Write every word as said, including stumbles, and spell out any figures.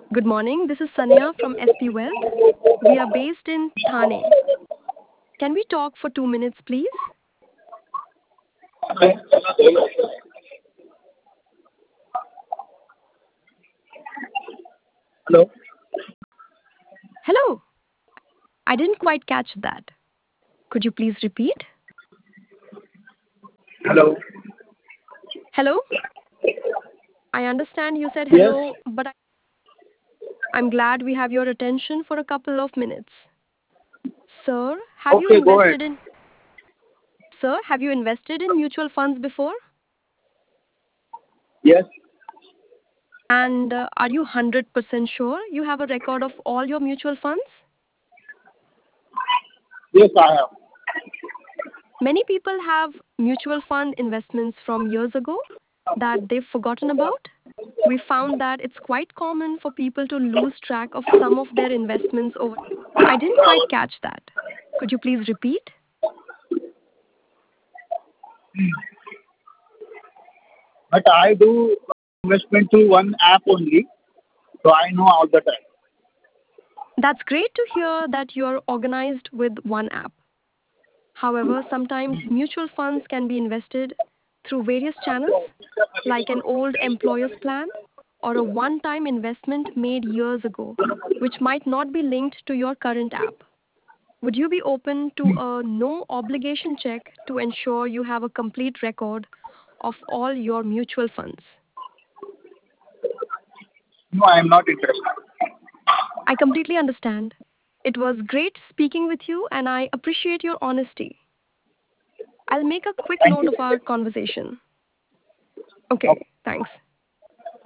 Good morning. This is Sanya from S P Wealth. We are based in Thane. Can we talk for two minutes, please? Hello. Hello. I didn't quite catch that. Could you please repeat? Hello. Hello? I understand you said Yes. hello, but I- I'm glad we have your attention for a couple of minutes. Sir, have you Okay, go ahead. invested in Sir, have you invested in mutual funds before? Yes. And uh, are you one hundred percent sure you have a record of all your mutual funds? Yes, I have. Many people have mutual fund investments from years ago that they've forgotten about. We found that it's quite common for people to lose track of some of their investments over. I didn't quite catch that. Could you please repeat? But I do investment through one app only, so I know all the time. That's great to hear that you're organized with one app. However, sometimes mutual funds can be invested through various channels, like an old employer's plan or a one time investment made years ago, which might not be linked to your current app. Would you be open to a no obligation check to ensure you have a complete record of all your mutual funds? No, I am not interested. I completely understand. It was great speaking with you and I appreciate your honesty. I'll make a quick Thank note you. of our conversation. Okay, Okay. thanks.